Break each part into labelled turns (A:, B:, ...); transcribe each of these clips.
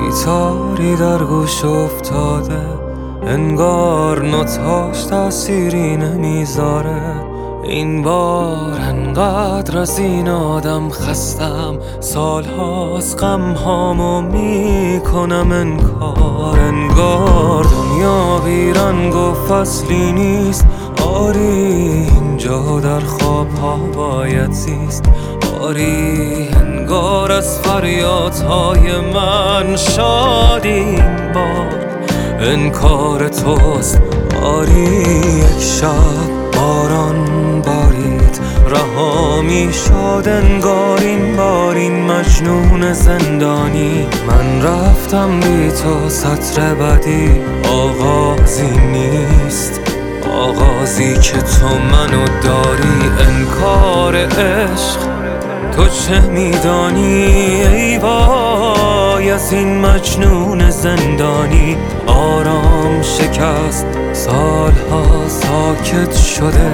A: گیتاری در گوش افتاده، انگار نوتاش تأثیری نمیذاره. این بار انقدر از این آدم خستم، سالهاست غمهامو میکنم انکار. انگار دنیا ویران و فصلی نیست، آری اینجا در خوابها باید زیست. آری انگار از فریادهای من شادی این بار انکار توست. آری یک شب باران بارید، رها می شد انگار این بار این مجنون زندانی. من رفتم بی تو سطر بدی، آغازی نیست، آغازی که تو منو داری. انکار عشق تو چه میدانی؟ ای وای از این مجنون زندانی. آرام شکست، سالها ساکت شده،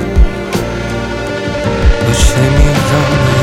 A: تو چه میدانی؟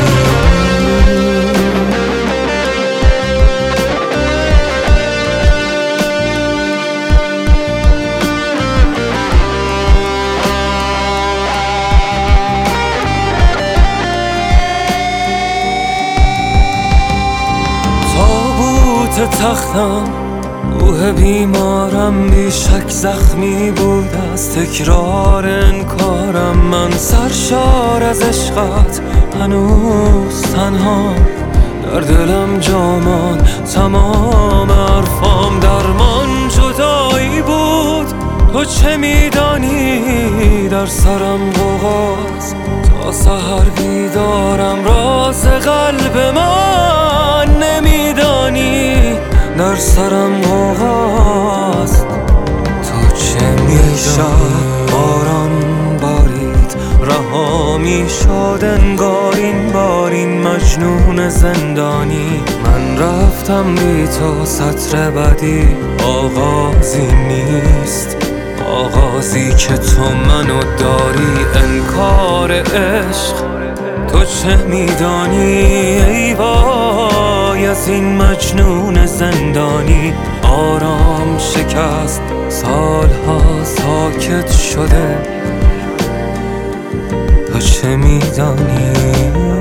A: تختم روح بیمارم بیشک زخمی بود از تکرار انکارم. من سرشار از عشقت هنوز تنها، در دلم جامان تمام حرفام درمان جدایی بود. تو چه میدانی؟ در سرم غوغاست تا سحر بیدارم، راز قلب من نمیدانی. در سرم غوغاست تو چه میدانی؟ باران بارید، رها میشد انگار این بار این مجنون زندانی. من رفتم بی تو سطر بدی، آغازی نیست، آغازی که تو منو داری. انکار عشق تو چه میدانی؟ ای وای از این مجنون زندانی. آرام شکست، سالها ساکت شده، تو چه میدانی؟